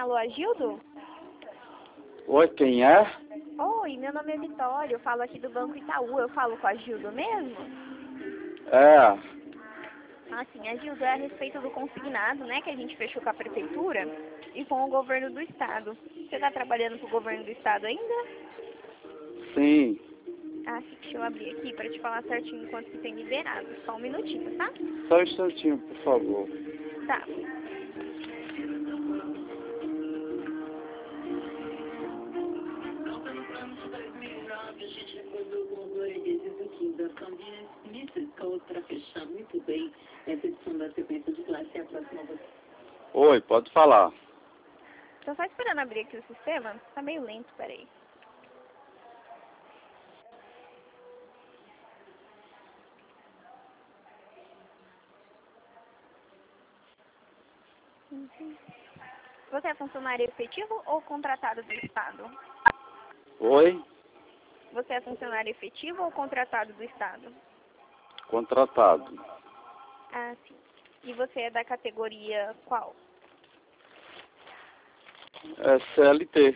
Alô, Agildo? Oi, quem é? Oi, meu nome é Vitória, eu falo aqui do Banco Itaú, eu falo com a Agildo mesmo? É, Sim, Agildo, é a respeito do consignado, né, que a gente fechou com a prefeitura e com o governo do estado. Você está trabalhando com o governo do estado ainda? sim. Sim, deixa eu abrir aqui para te falar certinho quanto que tem liberado. Só um minutinho, tá? Só um instantinho, por favor. Tá. Para fechar muito bem essa edição da sequência de classe e a próxima. Oi, pode falar. Tô só esperando abrir aqui o sistema. Tá meio lento, peraí. Você é funcionário efetivo ou contratado do estado? Oi, Você é funcionário efetivo ou contratado do estado? contratado. Sim. E você é da categoria qual? É CLT.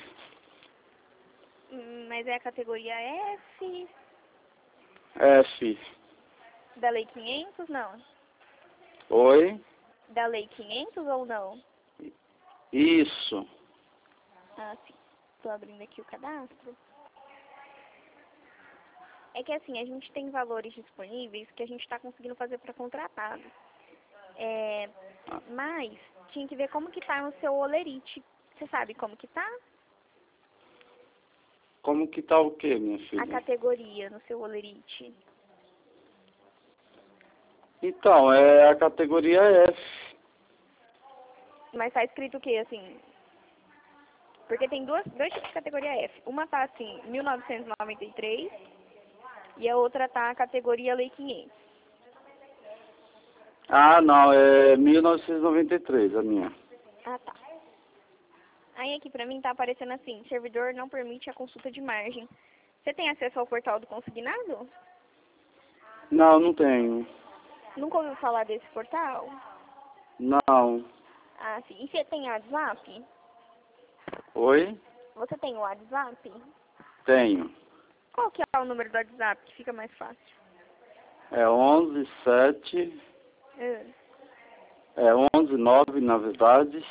Mas é a categoria F F. da Lei 500, não? Oi, Da Lei 500 ou não? isso. Sim. Tô abrindo aqui o cadastro. É que assim, a gente tem valores disponíveis que a gente está conseguindo fazer para contratado. Mas tinha que ver como que tá no seu olerite. Você sabe como que tá? Como que tá o quê, minha A filha? categoria no seu olerite. Então, é a categoria F. Mas tá escrito o quê, assim? Porque tem dois tipos de categoria F. Uma tá assim, 1993 e a outra tá a categoria Lei 500. Ah, não, é 1993 a minha. Tá. Aí aqui pra mim tá aparecendo assim, servidor não permite a consulta de margem. Você tem acesso ao portal do consignado? Não, não tenho. Nunca ouviu falar desse portal? Não. Sim. E você tem WhatsApp? Oi? Você tem o WhatsApp? Tenho. Qual que é o número do WhatsApp que fica mais fácil? É 117... Ah, É 119, na verdade,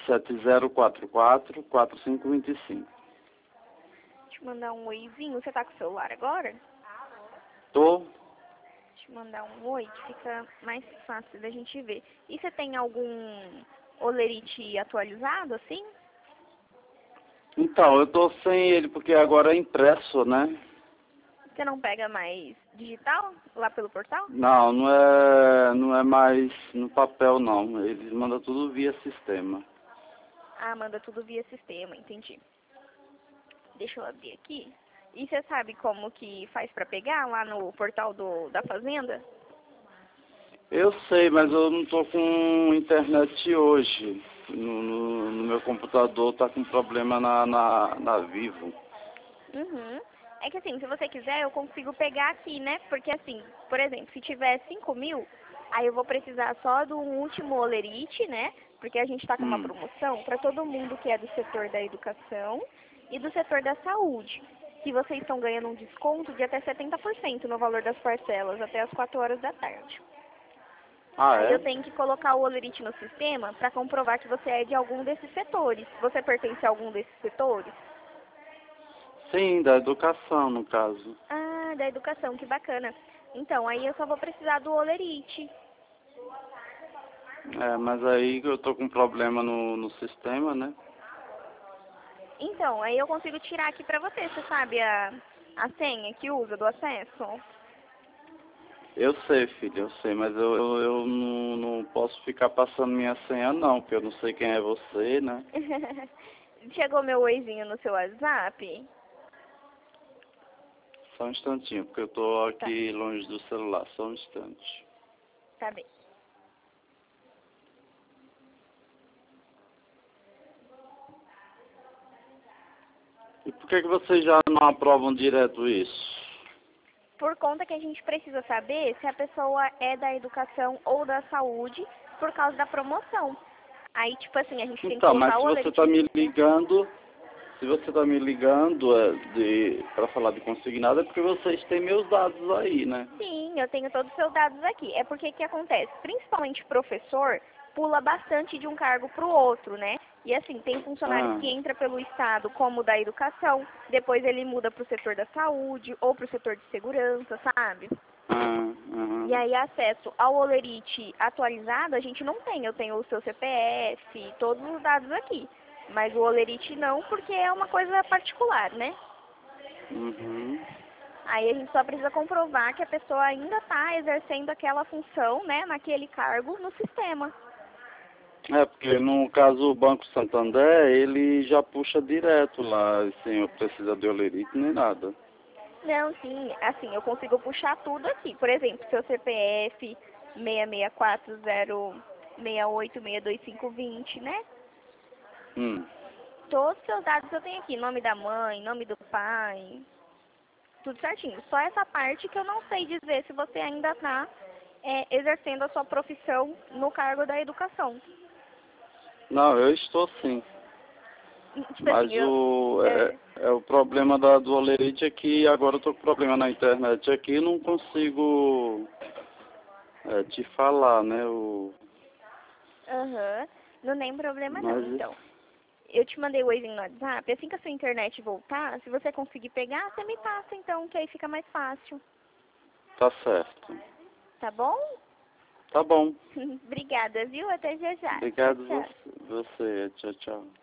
7044-4525. Deixa eu mandar um oizinho. Você tá com o celular agora? Tô? Deixa eu mandar um oi que fica mais fácil da gente ver. E você tem algum olerite atualizado, assim? Então, eu tô sem ele porque agora é impresso, né? Você não pega mais digital lá pelo portal? Não, não é mais no papel, não. Eles mandam tudo via sistema. Manda tudo via sistema, entendi. Deixa eu abrir aqui. E você sabe como que faz pra pegar lá no portal da Fazenda? Eu sei, mas eu não tô com internet hoje. No meu computador tá com problema na Vivo. Uhum. É que assim, se você quiser, eu consigo pegar aqui, né? Porque assim, por exemplo, se tiver 5.000, aí eu vou precisar só do último olerite, né? Porque a gente tá com uma promoção para todo mundo que é do setor da educação e do setor da saúde. Que vocês estão ganhando um desconto de até 70% no valor das parcelas, até as 4 horas da tarde. Ah, Aí é? eu tenho que colocar o olerite no sistema para comprovar que você é de algum desses setores. Você pertence a algum desses setores? Sim, da educação, no caso. Da educação, que bacana. Então, aí eu só vou precisar do olerite. É, mas aí eu tô com problema no sistema, né? Então, aí eu consigo tirar aqui pra você sabe a senha que usa do acesso? Eu sei, filho, eu sei, mas eu não posso ficar passando minha senha não, porque eu não sei quem é você, né? Chegou meu oizinho no seu WhatsApp? Só um instantinho, porque eu tô Tá, aqui longe do celular, só um instante. tá bem. E por que vocês já não aprovam direto isso? Por conta que a gente precisa saber se a pessoa é da educação ou da saúde por causa da promoção. Aí, tipo assim, a gente tem que Então, mas colocar o se você olerite está no me sistema. ligando, se você está me ligando para falar de consignado, é porque vocês têm meus dados aí, né? Sim, eu tenho todos os seus dados aqui. É porque que acontece? Principalmente professor pula bastante de um cargo para o outro, né? E assim, tem funcionário Ah, que entra pelo Estado como o da educação, depois ele muda para o setor da saúde ou para o setor de segurança, sabe? E aham. aí acesso ao olerite atualizado a gente não tem. Eu tenho o seu CPF, todos os dados aqui. Mas o olerite não, porque é uma coisa particular, né? Uhum. Aí a gente só precisa comprovar que a pessoa ainda está exercendo aquela função, né, naquele cargo no sistema. É, porque no caso o Banco Santander, ele já puxa direto lá, sem eu precisar de olerite nem nada. Não, sim, assim, eu consigo puxar tudo aqui. Por exemplo, seu CPF 6640686250, né? Hum. Todos os seus dados eu tenho aqui, nome da mãe, nome do pai, tudo certinho. Só essa parte que eu não sei dizer se você ainda está exercendo a sua profissão no cargo da educação. Não, eu estou sim. Tipo Mas assim, eu... o problema do olerite é que agora eu tô com problema na internet aqui e não consigo te falar, né? Aham, não tem problema não, Mas então. Eu te mandei o Waze no WhatsApp, assim que a sua internet voltar, se você conseguir pegar, você me passa então, que aí fica mais fácil. tá certo. Tá bom? Tá bom. Obrigada, viu? Até já já. Tchau, Obrigado tchau. você. Tchau, tchau.